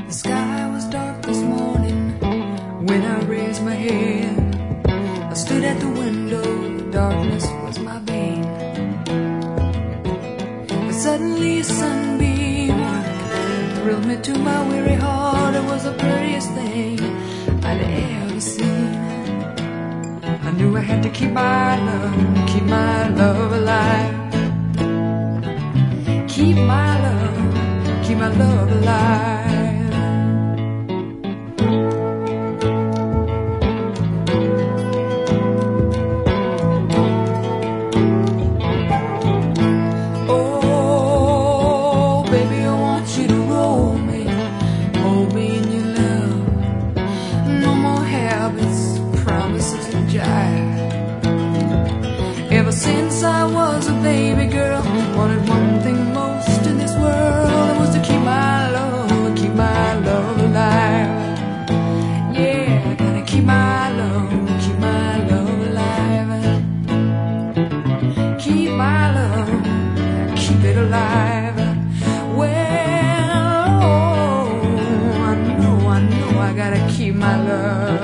The sky was dark this morning when I raised my head. I stood at the window, darkness was my bane. But suddenly a sunbeam thrilled me to my weary heart. It was the prettiest thing I'd ever seen. I knew I had to keep my love alive. Keep my love alive. Oh, baby, I want you to roll me, hold me in your love. No more habits, promises and jive. Ever since I was a baby girl, wanted one thing most in this world. It was to keep my love alive. Yeah, I gotta keep my love alive. Keep my love, keep it alive. Well, oh, I know I gotta keep my love.